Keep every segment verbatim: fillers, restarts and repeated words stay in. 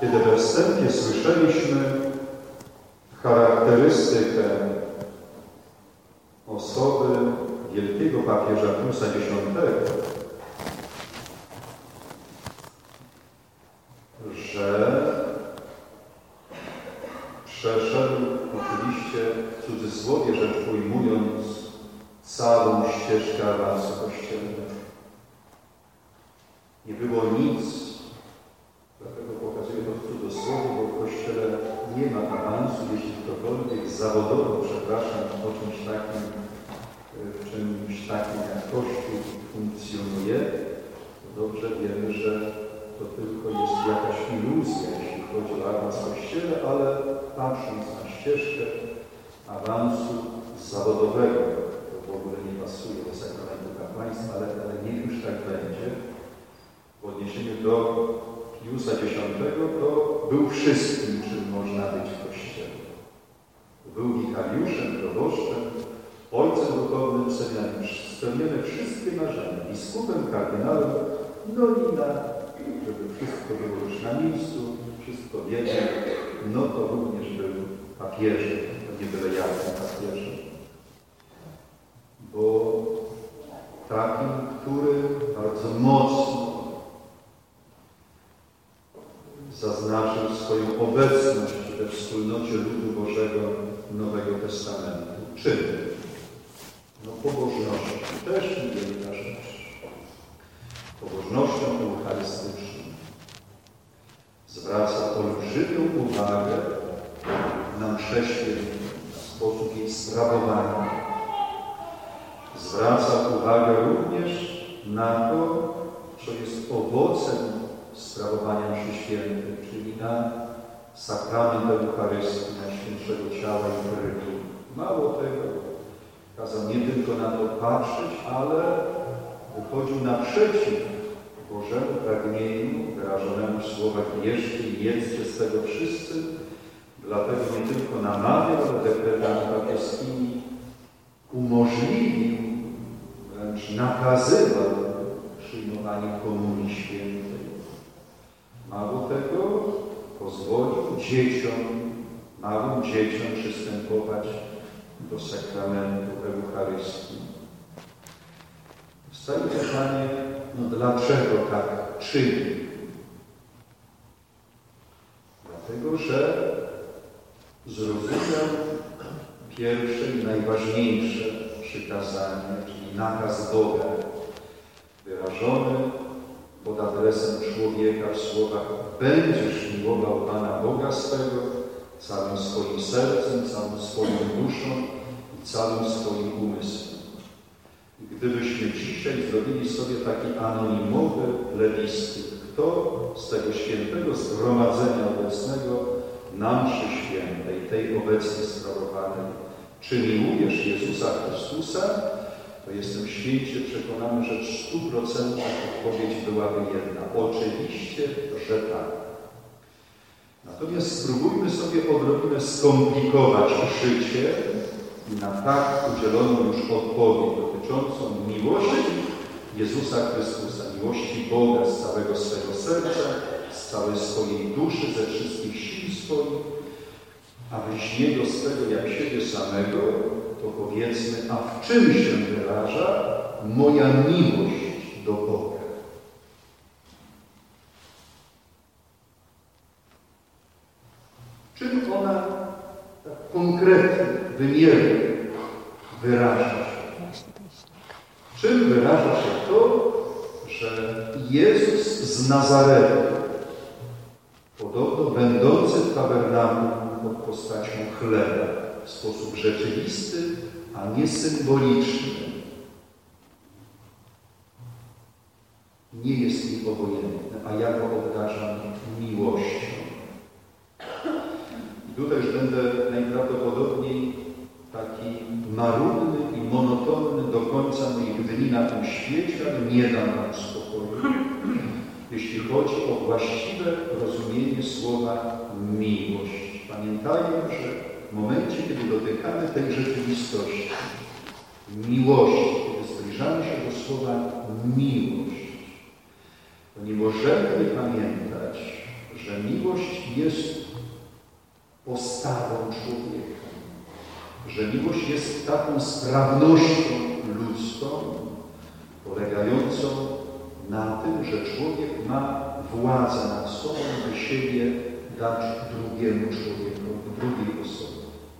Kiedy we wstępie słyszeliśmy charakterystykę osoby wielkiego papieża Piusa Dziesiątego, że przeszedł, oczywiście w cudzysłowie rzecz ujmując, całą ścieżkę awansu kościelnego. Nie było nic, dlatego pokazuję to w cudzysłowie, bo w Kościele nie ma awansu, jeśli ktokolwiek zawodowo, przepraszam, o czymś takim, w czymś takim jak Kościół funkcjonuje, to dobrze wiemy, że to tylko jest jakaś iluzja, jeśli chodzi o awans w Kościele, ale patrząc na ścieżkę awansu zawodowego, to w ogóle nie pasuje do sakramentu kapłaństwa, ale, ale niech już tak będzie. W odniesieniu do Piusa Dziesiątego to był wszystkim, czym można być w Kościele. Był wikariuszem, proboszczem, ojcem duchownym, spełnione wszystkie marzenia, biskupem, kardynałem, no i na, żeby wszystko było już na miejscu, wszystko wiedział, no to również był papieżem, to nie byle jakim papieżem. Bo takim, który bardzo mocno zaznaczył swoją obecność we wspólnocie ludu Bożego Nowego Testamentu. Czym? No pobożnością. Też niewielka rzecz. Pobożnością eucharystyczną. Zwraca olbrzymią uwagę na mszę świętą, na sposób jej sprawowania. Zwraca uwagę również na to, co jest owocem sprawowania mszy świętej, czyli na sakrament Eucharystii, na świętego ciała i krwi. Mało tego, kazał nie tylko na to patrzeć, ale wychodził naprzeciw Bożemu pragnieniu wyrażonemu w słowach bierzcie i jedzcie z tego wszyscy. Dlatego nie tylko namawiał, ale dekretami papieskimi umożliwił, wręcz nakazywał przyjmowanie Komunii Świętej. Mało tego, pozwolił dzieciom, małym dzieciom przystępować do sakramentu Eucharystii. Wstaje pytanie, no dlaczego tak czyni? Dlatego, że zrozumiał pierwsze i najważniejsze przykazanie, czyli nakaz Boga, wyrażony pod adresem człowieka w słowach: będziesz miłował Pana Boga swego całym swoim sercem, całą swoją duszą i całym swoim umysłem. I gdybyśmy dzisiaj zrobili sobie taki anonimowy plebiscyt, kto z tego świętego zgromadzenia obecnego na mszy świętej, tej obecnie sprawowanej, czy miłujesz Jezusa Chrystusa, to jestem święcie przekonany, że w stu procentach odpowiedź byłaby jedna. Oczywiście, że tak. Natomiast spróbujmy sobie odrobinę skomplikować życie i na tak udzieloną już odpowiedź dotyczącą miłości Jezusa Chrystusa, miłości Boga z całego swego serca, z całej swojej duszy, ze wszystkich sił swoich, a bliźniego swego jak siebie samego, to powiedzmy, a w czym się wyraża moja miłość do Boga? Czym ona tak konkretnie, wymiernie wyraża się? Czym wyraża się to, że Jezus z Nazaretu, podobno będący w tabernakulum pod postacią chleba, w sposób rzeczywisty, a nie symboliczny, nie jest mi obojętny, a ja go obdarzam miłością. I tutaj już będę najprawdopodobniej taki marudny i monotonny do końca moich dni na tym świecie, ale nie dam nam spokoju, jeśli chodzi o właściwe rozumienie słowa miłość. Pamiętajmy, że w momencie, kiedy dotykamy tej rzeczywistości, miłości, kiedy zbliżamy się do słowa miłość, to nie możemy nie pamiętać że miłość jest postawą człowieka, że miłość jest taką sprawnością ludzką, polegającą na tym, że człowiek ma władzę nad sobą, by siebie dać drugiemu człowiekowi, drugiej osobie.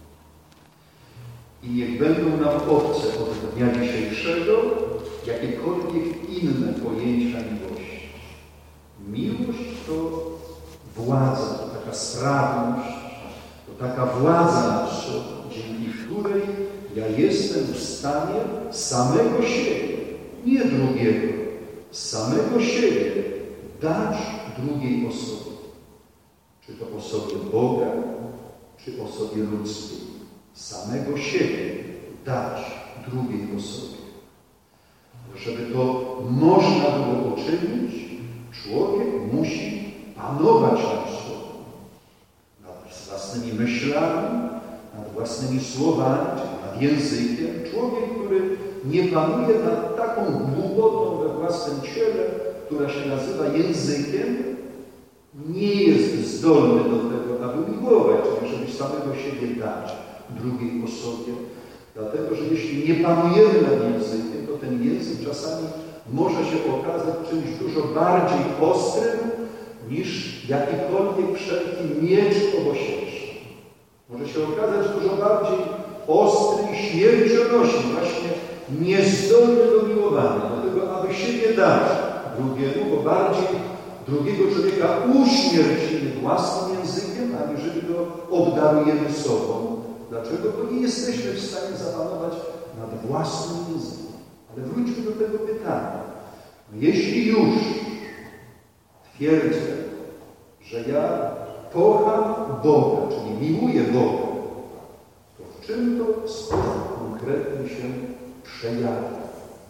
I niech będą nam obce od dnia dzisiejszego jakiekolwiek inne pojęcia miłości. Miłość to władza, to taka sprawność, to taka władza nad sobą, dzięki której ja jestem w stanie samego siebie, nie drugiego, samego siebie dać drugiej osobie. Czy to osobie Boga, czy osobie ludzkiej. Samego siebie dać drugiej osobie. Żeby to można było uczynić, człowiek musi panować nad sobą, nad własnymi myślami, nad własnymi słowami, czy nad językiem. Człowiek, który nie panuje nad taką głupotą we własnym ciele, która się nazywa językiem, nie jest zdolny do tego, aby miłować, czyli żeby samego siebie dać drugiej osobie. Dlatego, że jeśli nie panujemy nad językiem, to ten język czasami może się okazać czymś dużo bardziej ostrym niż jakikolwiek wszelki miecz obosieczny. Może się okazać dużo bardziej ostry i śmiercionośny, właśnie niezdolny do miłowania, dlatego aby siebie dać drugiemu, bo bardziej drugiego człowieka uśmiercimy własnym językiem, aniżeli go obdarujemy sobą. Dlaczego? Bo nie jesteśmy w stanie zapanować nad własnym językiem. Ale wróćmy do tego pytania. Jeśli już twierdzę, że ja kocham Boga, czyli miłuję Boga, to w czym to w sposób konkretny się przejawia?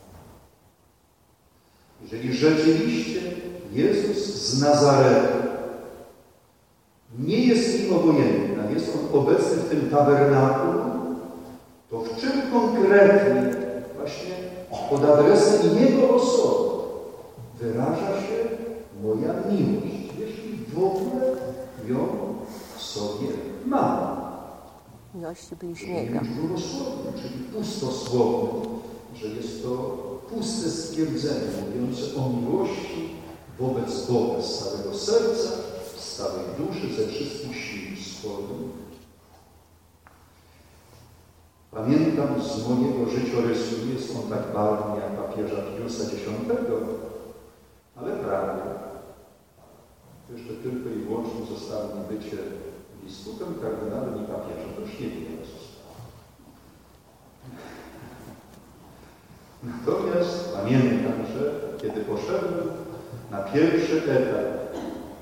Jeżeli rzeczywiście Jezus z Nazaretu nie jest im obojętny, a jest On obecny w tym tabernakulum, to w czym konkretnie właśnie pod adresem Jego osoby wyraża się moja miłość, jeśli w ogóle ją w sobie mam? Miłości bliźniego. Drugosłownym, czyli pustosłownym, że jest to puste stwierdzenie mówiące o miłości wobec Boga z całego serca, z całej duszy, ze wszystkich sił swoich. Pamiętam z mojego życiorysu, jest on tak barwny jak papieża Piusa Dziesiątego, ale prawie. Jeszcze tylko i wyłącznie zostało mi bycie biskupem, kardynałem i papieżem. To już nie wiem, jak zostało. Natomiast pamiętam, że kiedy poszedłem na pierwszy etap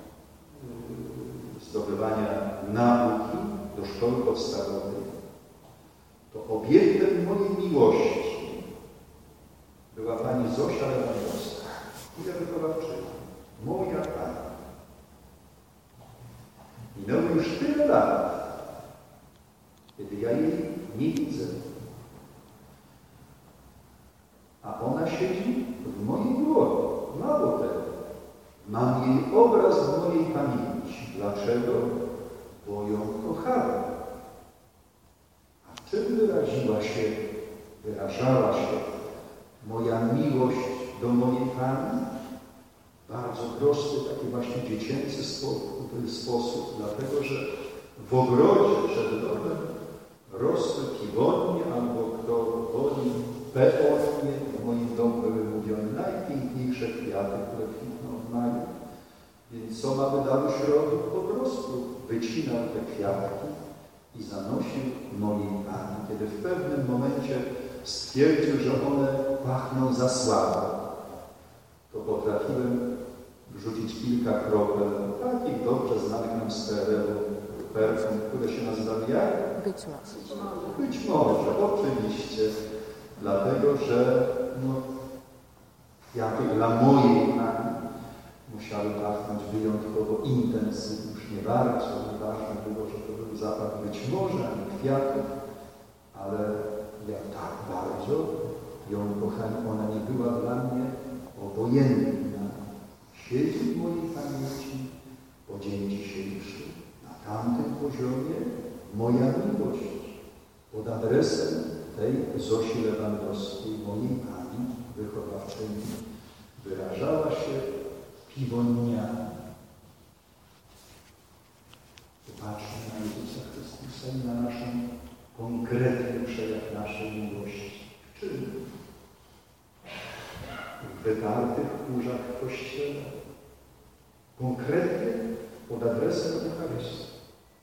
zdobywania nauki do szkoły podstawowej, to obiektem mojej miłości była pani Zosia Lewandowska, moja wychowawczyni, moja pani. Minęło już tyle lat, kiedy ja jej nie widzę. A ona siedzi w mojej głowie. Mało tego. Mam jej obraz w mojej pamięci. Dlaczego? Bo ją kochałem. A czym wyraziła się, wyrażała się moja miłość do mojej Pani? Bardzo prosty, taki właśnie dziecięcy sposób, dlatego że w ogrodzie przed domem rosły piwonie, albo kto woli peonie. W moim domu były mówione najpiękniejsze kwiaty, które kwitną w maju. Więc co mamy Daruś robił? Po prostu wycinał te kwiatki i zanosił mojej Pani, kiedy w pewnym momencie stwierdził, że one pachną za słabo, to potrafiłem wrzucić kilka kropel takich dobrze znanych nam z P R L u perfum, które się nazywały jak? Być może. Być może, oczywiście. Dlatego, że no, kwiaty dla mojej Pani musiały pachnąć wyjątkowo intensywnie, już nie bardzo. Ważne było, że to był zapach być może, a nie kwiatów, ale ja tak bardzo ją kochałem. Ona nie była dla mnie obojętna. Siedzi w mojej pamięci, bo dzień dzisiejszy, na tamtym poziomie moja miłość pod adresem tej Zosi Lewandowskiej, mojej pani wychowawczyni, wyrażała się piwoniami. Popatrzmy na Jezusa Chrystusa i na naszą konkretny przejaw naszej miłości. W czym? W wytartych kurzach w Kościele. Konkretnie pod adresem Eucharystii.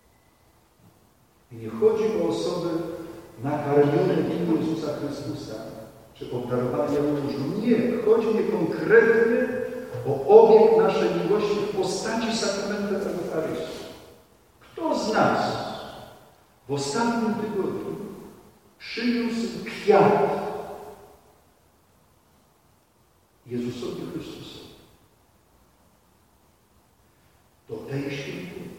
I nie chodzi o osoby nakarmione w imię Jezusa Chrystusa, czy obdarowania różu. Nie, chodzi mi konkretnie o obiekt naszej miłości w postaci sakramentu Eucharystii. Kto z nas w ostatnim tygodniu przyniósł kwiat Jezusowi Chrystusowi? Do tej świętyni.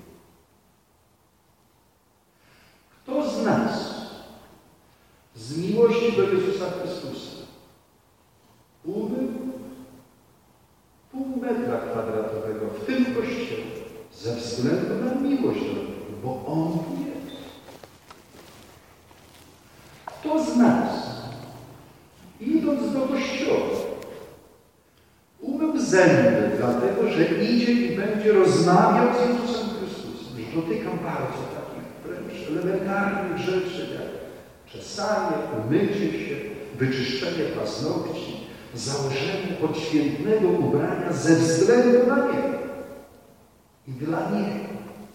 Kto z nas z miłości do Jezusa Chrystusa umył pół metra kwadratowego w tym Kościele ze względu na miłość do Niego, bo On jest? Kto z nas, idąc do Kościoła, umył zęby, dlatego że idzie i będzie rozmawiał z Jezusem Chrystusem? Już dotykam bardzo takich wręcz elementarnych rzeczy, jak czesanie, umycie się, wyczyszczenie paznokci, założenie odświętnego ubrania ze względu na Niego i dla Niego.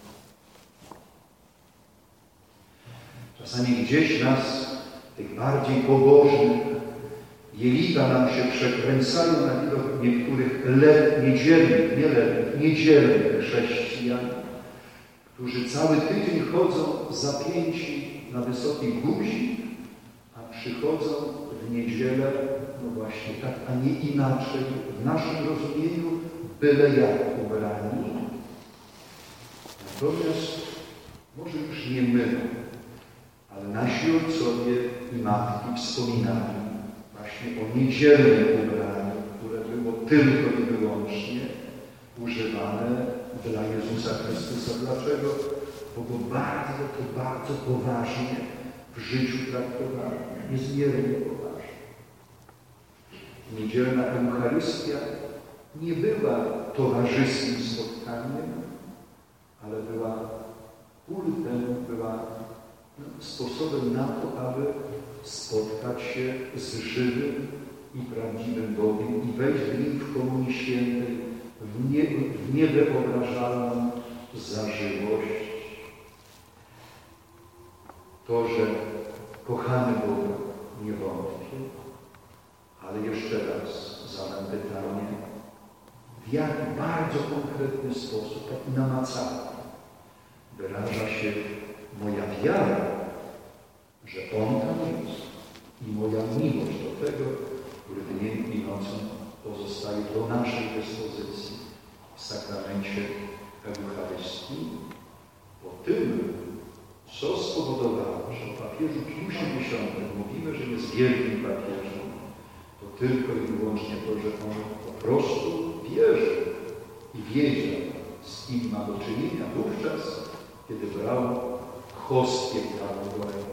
Czasami gdzieś nas, tych bardziej pobożnych, jelita nam się przekręcają na widok niektórych let, niedzielnych, nie letnich, niedzielnych chrześcijan, którzy cały tydzień chodzą zapięci na wysoki guzik, a przychodzą w niedzielę, no właśnie tak, a nie inaczej, w naszym rozumieniu, byle jak ubrani. Natomiast może już nie my, ale nasi ojcowie i matki wspominali właśnie o niedzielnym ubraniu, które było tylko i wyłącznie używane dla Jezusa Chrystusa. Dlaczego? Bo go bardzo, to bardzo poważnie w życiu traktowano. Niezmiernie poważnie. Niedzielna Eucharystia nie była towarzyskim spotkaniem, ale była kultem, była sposobem na to, aby spotkać się z żywym i prawdziwym Bogiem i wejść w nim w Komunii Świętej w, nie, w niewyobrażalną zażyłość. To, że kochamy Boga, nie wątpię, ale jeszcze raz zadam pytanie, w jak bardzo konkretny sposób, taki namacalny, wyraża się moja wiara, że On tam jest i moja miłość do tego, który dniem i nocą pozostaje do naszej dyspozycji w sakramencie Eucharystii, po tym, co spowodowało, że o papieżu Piusie Dziesiątym mówimy, że jest wielkim papieżem, to tylko i wyłącznie to, że on po prostu wierzył i wiedział, z kim ma do czynienia wówczas, kiedy brał hostię prawą do ręki.